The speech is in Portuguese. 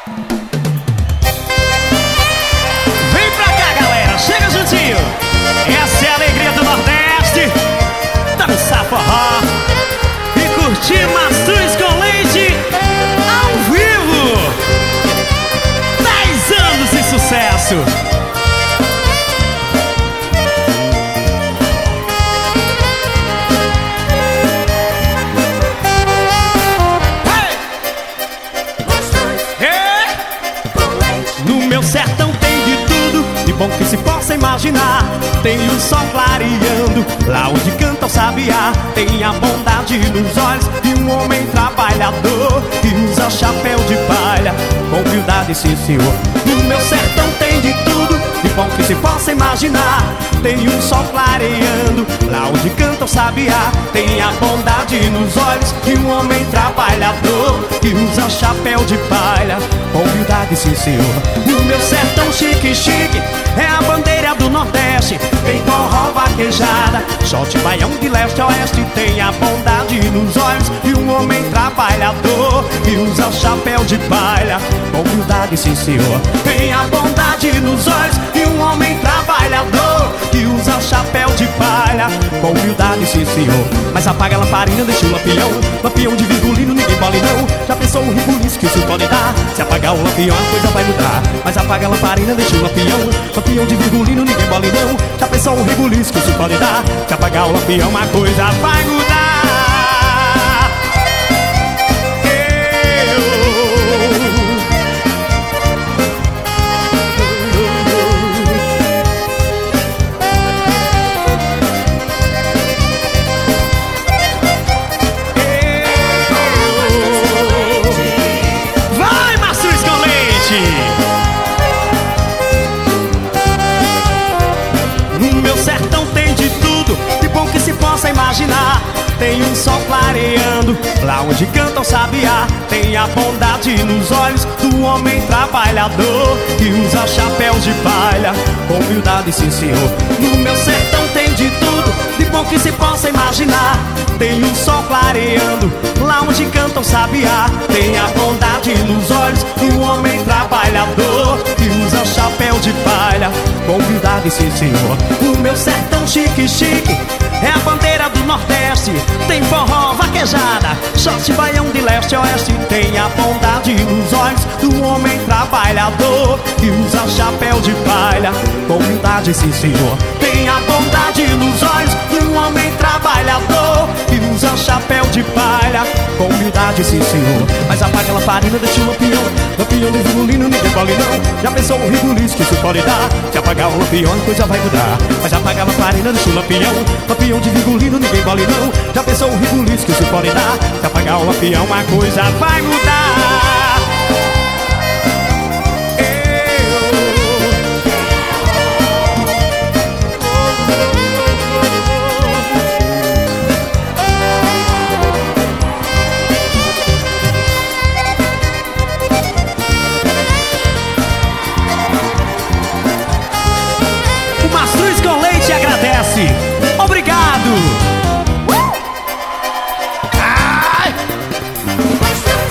Vem pra cá, galera, chega juntinho. Essa é a alegria do Nordeste. Dançar forró e curtir maçãs com leite ao vivo. 10 anos de sucesso. No meu sertão tem de tudo, de bom que se possa imaginar. Tem o sol clareando, lá onde canta o sabiá. Tem a bondade nos olhos de um homem trabalhador que usa chapéu de palha, com humildade, sim senhor. No meu sertão tem de tudo, de bom que se possa imaginar. Tem o sol clareando, lá onde canta o sabiá. Tem a bondade nos olhos de um homem trabalhador que usa chapéu de palha, com humildade, sim senhor. No meu sertão chique, chique, é a bandeira do Nordeste. Tem forró, vaquejada, shot, baião de leste a oeste. Tem a bondade nos olhos de um homem trabalhador que usa chapéu de palha, com humildade, sim senhor. Tem a bondade nos olhos de um homem trabalhador que usa chapéu de palha, com humildade, sim senhor. Mas apaga a lamparina, deixa o lampião, lampião de virgulino, ninguém mole não. Já pensou o ribuliço que isso pode dar? Se apagar o lampião a coisa vai mudar. Mas apaga a lamparina, deixa o lampião, lampião de virgulino, ninguém mole não. Já pensou o ribuliço que isso pode dar? Se apagar o lampião a coisa vai mudar. No meu sertão tem de tudo, de bom que se possa imaginar. Tem um sol clareando, lá onde canta o sabiá. Tem a bondade nos olhos do homem trabalhador que usa chapéu de palha, com humildade, sim senhor. No meu sertão tem de tudo, de bom que se possa imaginar. Tem um sol clareando, lá onde canta o sabiá. Tem a bondade nos olhos do homem trabalhador que usa chapéu de palha, com humildade, sim senhor. O meu sertão chique, chique, é a bandeira do Nordeste. Tem forró, vaquejada, shot, baião de leste a oeste. Tem a bondade nos olhos do homem trabalhador que usa chapéu de palha, com humildade, sim senhor. Tem a bondade nos olhos do homem trabalhador que usa chapéu de palha, com humildade, sim senhor. Mas apaga a lamparina, deixa o lampião, lampião de virgulino, ninguém pode não. Já pensou o ribuliço que isso pode dar? Se apagar o lampião a coisa vai mudar. Mas apaga a lamparina, deixa o lampião, lampião de virgulino, ninguém pode não. Já pensou o ribuliço que isso pode dar? Se apagar o lampião a coisa vai mudar.